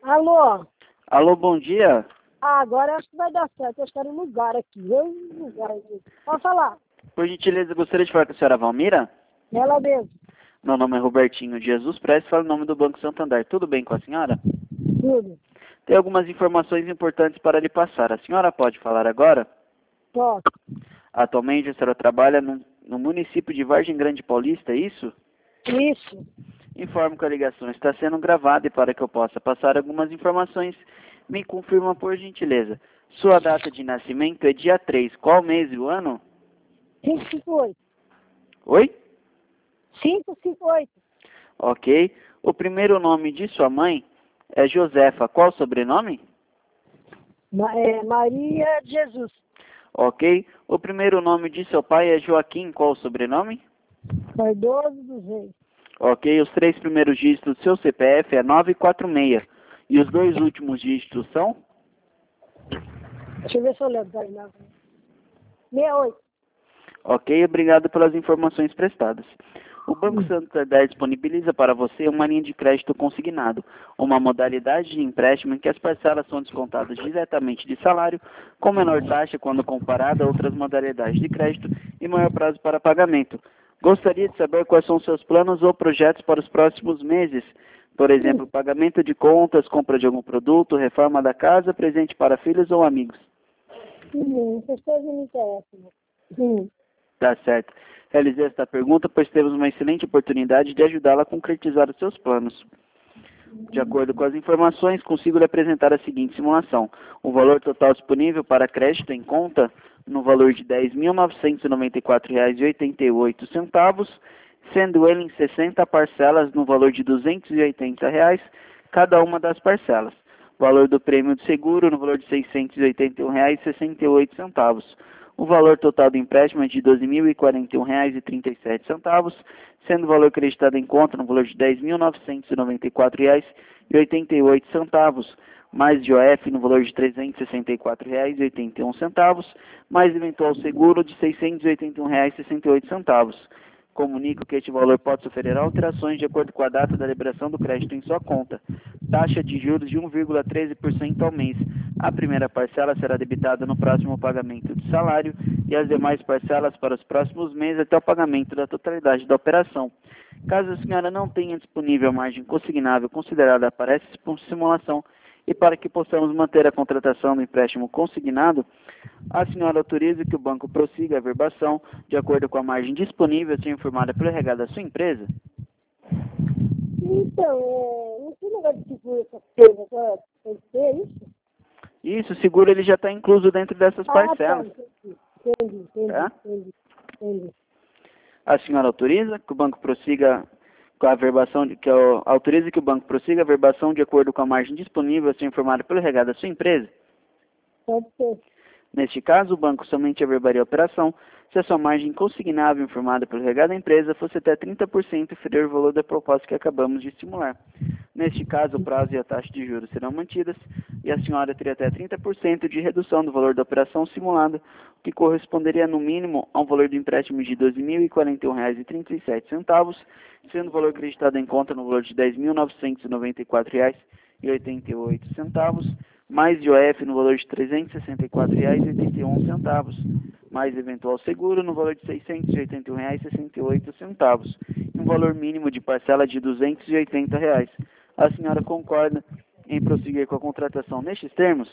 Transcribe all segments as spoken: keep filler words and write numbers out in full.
Alô? Alô, bom dia. Ah, agora acho que vai dar certo. Eu quero um lugar aqui. Eu um lugar aqui. Pode falar. Por gentileza, gostaria de falar com a senhora Valmira? Ela mesmo. Meu nome é Robertinho de Jesus Prestes, falo em nome do Banco Santander. Tudo bem com a senhora? Tudo. Tem algumas informações importantes para lhe passar. A senhora pode falar agora? Pode. Atualmente a senhora trabalha no, no município de Vargem Grande Paulista, é isso? Isso. Informo que a ligação está sendo gravada e para que eu possa passar algumas informações, me confirma por gentileza. Sua data de nascimento é dia três. Qual mês e o ano? cinco cinco oito. Oi? cinco cinco oito. Ok. O primeiro nome de sua mãe é Josefa. Qual o sobrenome? Ma é, Maria de Jesus. Ok. O primeiro nome de seu pai é Joaquim. Qual o sobrenome? Cardoso dos Reis. Ok. Os três primeiros dígitos do seu C P F é nove quatro seis. E os dois últimos dígitos são? Deixa eu ver se eu lembro. Peraí, não. sessenta e oito. Ok. Obrigado pelas informações prestadas. O Banco Santander disponibiliza para você uma linha de crédito consignado, uma modalidade de empréstimo em que as parcelas são descontadas diretamente de salário, com menor taxa quando comparada a outras modalidades de crédito e maior prazo para pagamento. Gostaria de saber quais são seus planos ou projetos para os próximos meses? Por exemplo, pagamento de contas, compra de algum produto, reforma da casa, presente para filhos ou amigos. Hum, essas coisas não me interessam. Hum. Tá certo. Realizei esta pergunta, pois temos uma excelente oportunidade de ajudá-la a concretizar os seus planos. De acordo com as informações, consigo lhe apresentar a seguinte simulação. O valor total disponível para crédito em conta, no valor de dez mil novecentos e noventa e quatro reais e oitenta e oito centavos, sendo ele em sessenta parcelas no valor de duzentos e oitenta reais, cada uma das parcelas. Valor do prêmio de seguro no valor de seiscentos e oitenta e um reais e sessenta e oito centavos. O valor total do empréstimo é de doze mil e quarenta e um reais e trinta e sete centavos, sendo o valor acreditado em conta no valor de dez mil novecentos e noventa e quatro reais e oitenta e oito centavos, mais de O F no valor de trezentos e sessenta e quatro reais e oitenta e um centavos, mais eventual seguro de seiscentos e oitenta e um reais e sessenta e oito centavos. Comunico que este valor pode sofrer alterações de acordo com a data da liberação do crédito em sua conta. Taxa de juros de um vírgula treze por cento ao mês. A primeira parcela será debitada no próximo pagamento de salário e as demais parcelas para os próximos meses até o pagamento da totalidade da operação. Caso a senhora não tenha disponível a margem consignável considerada para essa simulação e para que possamos manter a contratação do empréstimo consignado, a senhora autoriza que o banco prossiga a verbação de acordo com a margem disponível a ser informada pelo R H da sua empresa? Então, é, não tem negócio de seguro essas coisas, né? Tem que ter isso? Isso, o seguro ele já está incluso dentro dessas Ah, tá. parcelas. Entendi, entendi, entendi, Tá? entendi, entendi. A senhora autoriza que o banco prossiga com a verbação, de, que eu, autoriza que o banco prossiga a verbação de acordo com a margem disponível a ser informada pelo R H da sua empresa? Pode ser. Neste caso, o banco somente averbaria a operação se a sua margem consignável informada pelo R H da empresa fosse até trinta por cento inferior ao valor da proposta que acabamos de estimular. Neste caso, o prazo e a taxa de juros serão mantidas e a senhora teria até trinta por cento de redução do valor da operação simulada, o que corresponderia no mínimo a um valor do empréstimo de doze mil e quarenta e um reais e trinta e sete centavos, sendo o valor acreditado em conta no valor de dez mil novecentos e noventa e quatro reais e oitenta e oito centavos, mais de O F no valor de trezentos e sessenta e quatro reais e oitenta e um centavos, mais eventual seguro no valor de seiscentos e oitenta e um reais e sessenta e oito centavos, e um valor mínimo de parcela de duzentos e oitenta reais. A senhora concorda em prosseguir com a contratação nestes termos?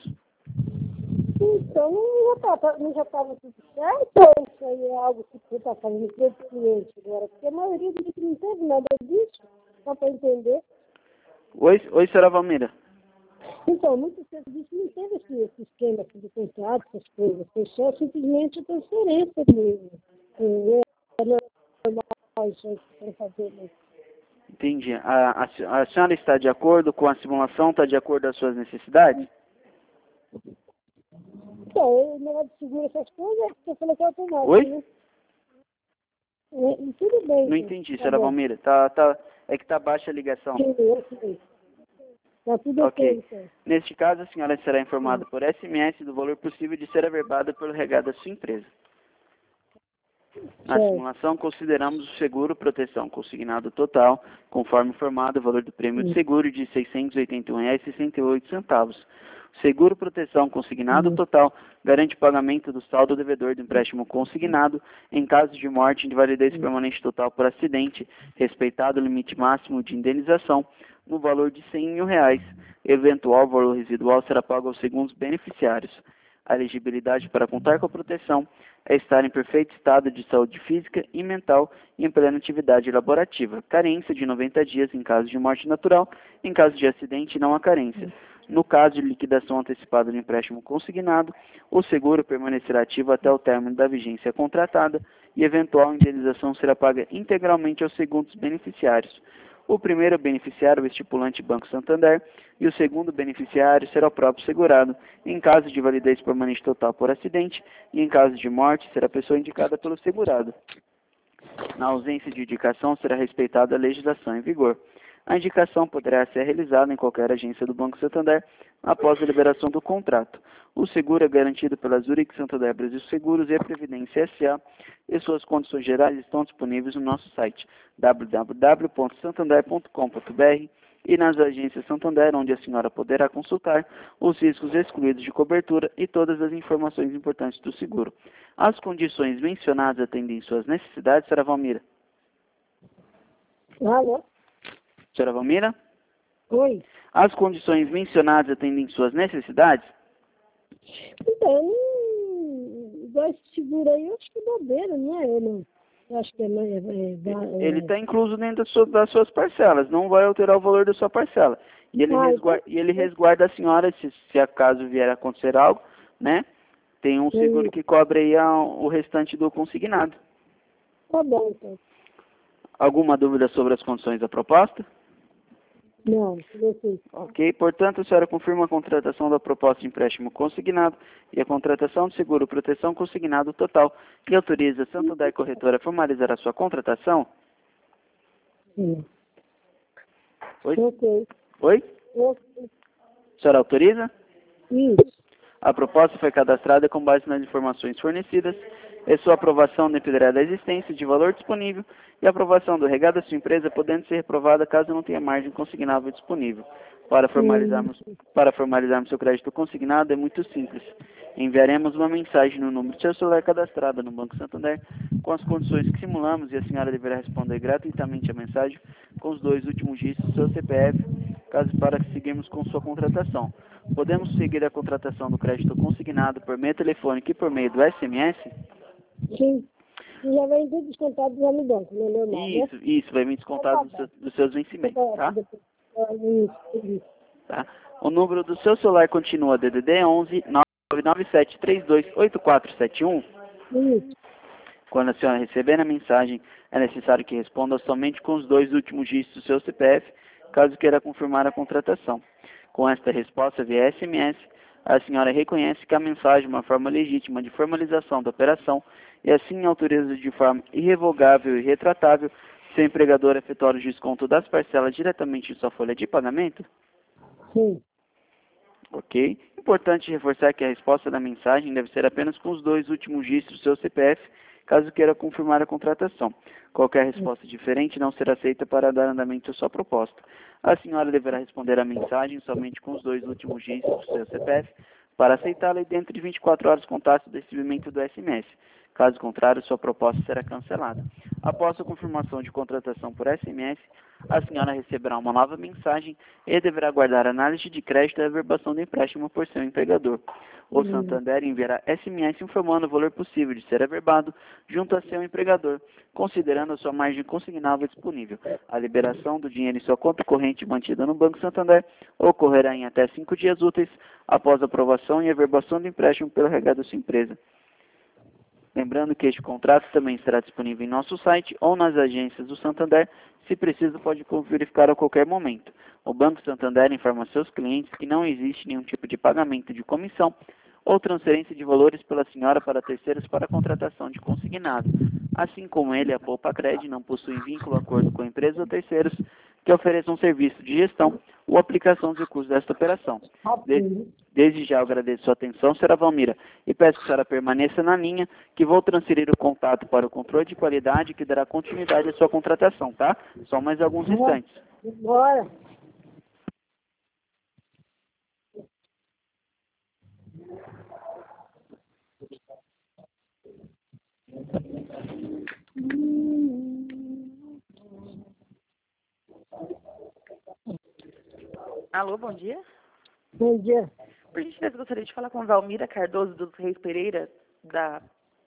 Então, não já tá- não já estava tudo certo? Ou isso aí é algo que você está fazendo para o cliente agora? Porque a maioria diz que não teve nada disso, só para entender. Oi, oi, senhora Valmira. Então, muitas vezes não teve esse, esse esquema assim, de contrato, essas coisas. Foi só simplesmente a transferência mesmo. É, é normal isso aí para fazer mesmo. Entendi. A, a, a senhora está de acordo com a simulação? Está de acordo com as suas necessidades? Então, o negócio de seguro essas coisas, você falou que é automático, Oi? né? É, e tudo bem. Não Sim. entendi, Tá senhora bom. Valmira. Tá, tá, é que está baixa a ligação. Sim, eu sei. Tá tudo ok, Ok. então. Neste caso, a senhora será informada Sim. por S M S do valor possível de ser averbado pelo R H da sua empresa. Na Certo. simulação, consideramos o seguro proteção consignado total, conforme informado o valor do prêmio de Sim. seguro de seiscentos e oitenta e um reais e sessenta e oito centavos. O seguro proteção consignado Sim. total garante o pagamento do saldo devedor do empréstimo consignado em caso de morte de validez Sim. permanente total por acidente, respeitado o limite máximo de indenização no valor de cem mil reais. Eventual valor residual será pago aos segundos beneficiários. A elegibilidade para contar com a proteção é estar em perfeito estado de saúde física e mental e em plena atividade laborativa. Carência de noventa dias em caso de morte natural, em caso de acidente não há carência. No caso de liquidação antecipada do empréstimo consignado, o seguro permanecerá ativo até o término da vigência contratada e eventual indenização será paga integralmente aos segundos beneficiários. O primeiro beneficiário é o estipulante Banco Santander e o segundo beneficiário será o próprio segurado, em caso de validez permanente total por acidente e em caso de morte será a pessoa indicada pelo segurado. Na ausência de indicação será respeitada a legislação em vigor. A indicação poderá ser realizada em qualquer agência do Banco Santander após a liberação do contrato. O seguro é garantido pela Zurich Santander Brasil Seguros e a Previdência S A e suas condições gerais estão disponíveis no nosso site w w w ponto santander ponto com ponto b r e nas agências Santander, onde a senhora poderá consultar os riscos excluídos de cobertura e todas as informações importantes do seguro. As condições mencionadas atendem suas necessidades, senhora Valmira? Alô? Senhora Valmira? Oi. As condições mencionadas atendem suas necessidades? Então, hum, igual esse seguro aí, eu acho que é bobeira, não é? Eu não. Eu acho que é. é, é, é Ele está incluso dentro das suas, das suas parcelas, não vai alterar o valor da sua parcela. E ele, Ah, resguarda, então- e ele resguarda a senhora, se, se acaso vier a acontecer algo, né? Tem um seguro Sim. que cobre aí a, o restante do consignado. Tá bom, então. Alguma dúvida sobre as condições da proposta? Não, não sei. Ok, portanto, a senhora confirma a contratação da proposta de empréstimo consignado e a contratação de seguro proteção consignado total e autoriza a Santander Corretora a formalizar a sua contratação? Sim. Oi? Ok. Oi? Ok. A senhora autoriza? Isso. A proposta foi cadastrada com base nas informações fornecidas e sua aprovação dependerá da existência de valor disponível e a aprovação do regado da sua empresa podendo ser reprovada caso não tenha margem consignável disponível. Para formalizarmos, para formalizarmos seu crédito consignado é muito simples. Enviaremos uma mensagem no número de seu celular cadastrado no Banco Santander com as condições que simulamos e a senhora deverá responder gratuitamente a mensagem com os dois últimos dígitos do seu C P F, caso para que seguirmos com sua contratação. Podemos seguir a contratação do crédito consignado por meio telefônico e por meio do S M S? Sim. E já vem tudo descontado já no banco, não é normal, né? Isso, isso, vai vir descontado dos seus, dos seus vencimentos, tá? Isso, isso. Tá? O número do seu celular continua D D D onze nove nove sete três dois oito quatro sete um. Isso. Quando a senhora receber a mensagem, é necessário que responda somente com os dois últimos dígitos do seu C P F, caso queira confirmar a contratação. Com esta resposta via S M S, a senhora reconhece que a mensagem é uma forma legítima de formalização da operação e assim autoriza de forma irrevogável e retratável seu empregador efetuar o desconto das parcelas diretamente em sua folha de pagamento? Sim. Ok? Importante reforçar que a resposta da mensagem deve ser apenas com os dois últimos dígitos do seu C P F, caso queira confirmar a contratação. Qualquer resposta diferente não será aceita para dar andamento à sua proposta. A senhora deverá responder a mensagem somente com os dois últimos dígitos do seu C P F para aceitá-la e dentro de vinte e quatro horas contato do recebimento do S M S. Caso contrário, sua proposta será cancelada. Após a confirmação de contratação por S M S, a senhora receberá uma nova mensagem e deverá aguardar a análise de crédito e a averbação do empréstimo por seu empregador. O Santander enviará S M S informando o valor possível de ser averbado junto a seu empregador, considerando a sua margem consignável disponível. A liberação do dinheiro em sua conta corrente mantida no Banco Santander ocorrerá em até cinco dias úteis após a aprovação e averbação do empréstimo pelo regado da sua empresa. Lembrando que este contrato também estará disponível em nosso site ou nas agências do Santander. Se precisa, pode verificar a qualquer momento. O Banco Santander informa seus clientes que não existe nenhum tipo de pagamento de comissão ou transferência de valores pela senhora para terceiros para a contratação de consignado. Assim como ele, a Poupa Cred não possui vínculo ou acordo com empresas ou terceiros que ofereçam serviço de gestão ou aplicação dos recursos desta operação. De Desde já eu agradeço sua atenção, senhora Valmira, e peço que a senhora permaneça na linha, que vou transferir o contato para o controle de qualidade, que dará continuidade à sua contratação, tá? Só mais alguns instantes. Bora. Alô, bom dia. Bom dia. Por gentileza, gostaria de falar com a Valmira Cardoso dos Reis Pereira, da...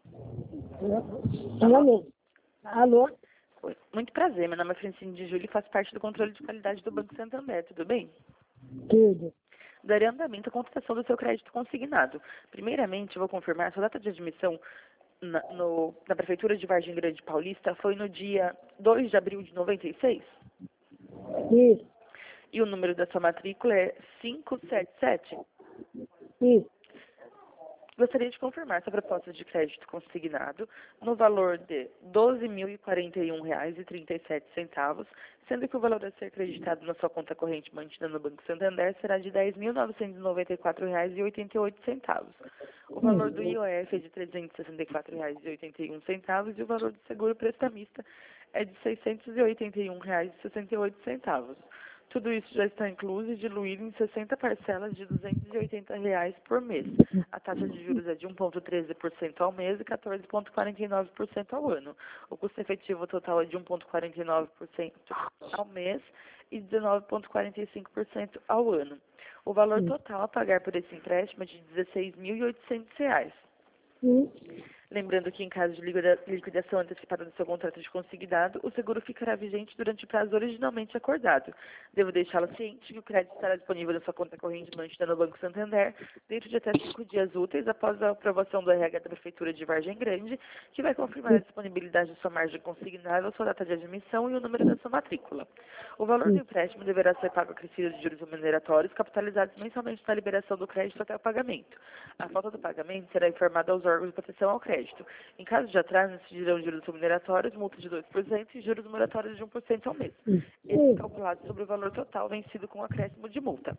Ela mesmo. Alô? Oi. Muito prazer, meu nome é Francine de Júlio e faço parte do controle de qualidade do Banco Santander, tudo bem? Tudo. Darei andamento à contratação do seu crédito consignado. Primeiramente, eu vou confirmar, sua data de admissão na, no, na Prefeitura de Vargem Grande Paulista foi no dia dois de abril de noventa e seis? Isso. E o número da sua matrícula é cinco sete sete? Isso. Gostaria de confirmar essa proposta de crédito consignado no valor de doze mil e quarenta e um reais e trinta e sete centavos, sendo que o valor a ser creditado na sua conta corrente mantida no Banco Santander será de dez mil novecentos e noventa e quatro reais e oitenta e oito centavos. O valor do I O F é de trezentos e sessenta e quatro reais e oitenta e um centavos e o valor do seguro prestamista é de seiscentos e oitenta e um reais e sessenta e oito centavos. Tudo isso já está incluso e diluído em sessenta parcelas de duzentos e oitenta reais por mês. A taxa de juros é de um vírgula treze por cento ao mês e quatorze vírgula quarenta e nove por cento ao ano. O custo efetivo total é de um vírgula quarenta e nove por cento ao mês e dezenove vírgula quarenta e cinco por cento ao ano. O valor total a pagar por esse empréstimo é de dezesseis mil e oitocentos reais. Sim. Lembrando que, em caso de liquida- liquidação antecipada do seu contrato de consignado, o seguro ficará vigente durante o prazo originalmente acordado. Devo deixá-la ciente que o crédito estará disponível na sua conta corrente mantida no Banco Santander dentro de até cinco dias úteis após a aprovação do R H da Prefeitura de Vargem Grande, que vai confirmar a disponibilidade de sua margem consignável, sua data de admissão e o número da sua matrícula. O valor do empréstimo deverá ser pago acrescido de juros remuneratórios capitalizados mensalmente na liberação do crédito até o pagamento. A falta do pagamento será informada aos órgãos de proteção ao crédito. Em caso de atraso, incidirão juros remuneratórios, multa de dois por cento e juros moratórios de um por cento ao mês. Esse calculado sobre o valor total vencido com acréscimo de multa.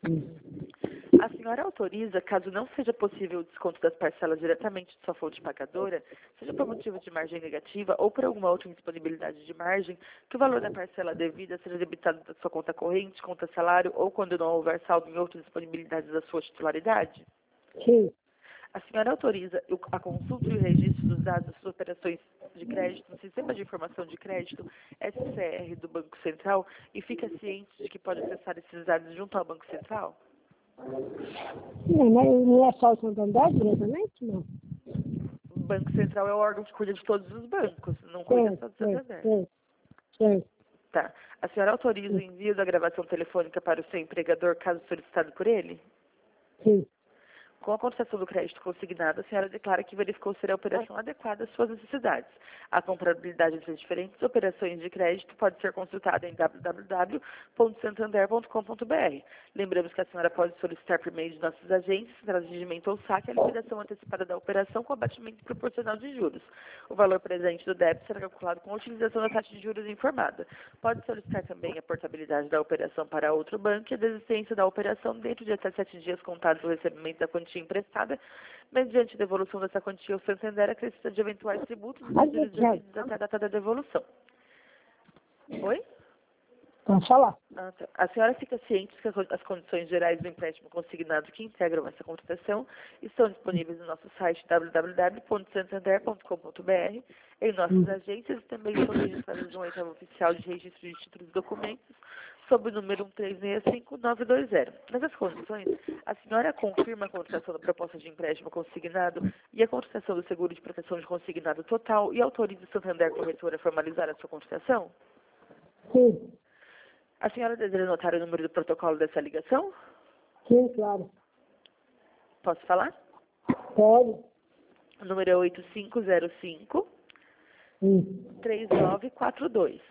A senhora autoriza, caso não seja possível o desconto das parcelas diretamente de sua fonte pagadora, seja por motivo de margem negativa ou por alguma outra indisponibilidade de margem, que o valor da parcela devida seja debitado da sua conta corrente, conta salário ou quando não houver saldo em outras disponibilidades da sua titularidade? Sim. A senhora autoriza a consulta e o registro dos dados das suas operações de crédito no Sistema de Informação de Crédito, S C R, do Banco Central, e fica ciente de que pode acessar esses dados junto ao Banco Central? Não, mas não é só o Santander diretamente, não? O Banco Central é o órgão que cuida de todos os bancos, não cuida só do Santander. Sim, sim. Tá. A senhora autoriza o envio da gravação telefônica para o seu empregador, caso solicitado por ele? Sim. Com a concessão do crédito consignado, a senhora declara que verificou ser a operação adequada às suas necessidades. A comparabilidade entre as diferentes operações de crédito pode ser consultada em w w w ponto santander ponto com ponto b r. Lembramos que a senhora pode solicitar por meio de nossas agências, transigimento ou saque, a liquidação antecipada da operação com abatimento proporcional de juros. O valor presente do débito será calculado com a utilização da taxa de juros informada. Pode solicitar também a portabilidade da operação para outro banco e a desistência da operação dentro de até sete dias contados do recebimento da quantia emprestada, mediante devolução dessa quantia, o Santander acrescida de eventuais tributos e juros devidos até a data da devolução. Oi? Vamos falar. Ah, tá. A senhora fica ciente que as condições gerais do empréstimo consignado que integram essa contratação estão disponíveis no nosso site w w w ponto santander ponto com ponto b r, em nossas agências e também estão registradas no oitavo oficial de registro de títulos e documentos, sob o número um três seis cinco nove dois zero. Nessas condições, a senhora confirma a contratação da proposta de empréstimo consignado e a contratação do seguro de proteção de consignado total e autoriza o Santander Corretora a formalizar a sua contratação? Sim. A senhora deseja anotar o número do protocolo dessa ligação? Sim, claro. Posso falar? Pode. O número é oito cinco zero cinco, três nove quatro dois.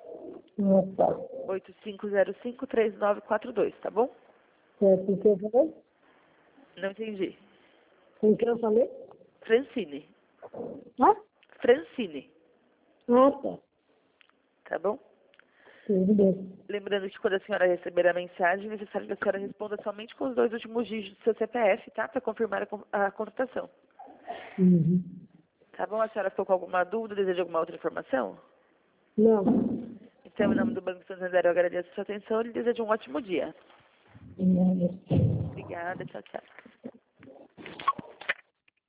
Opa. oito cinco zero cinco, três nove quatro dois, tá bom? É, com que eu falei? Não entendi. Com que eu falei? Francine. Ah? Francine, Ah, tá. tá bom? Tudo bem. Lembrando que quando a senhora receber a mensagem, é necessário que a senhora responda somente com os dois últimos dígitos do seu C P F, tá? Para confirmar a, con- a contratação. Uhum. Tá bom? A senhora ficou com alguma dúvida, deseja alguma outra informação? Não. Então, em nome do Banco Santander, eu agradeço a sua atenção e lhe desejo um ótimo dia. Não. Obrigada, tchau, tchau.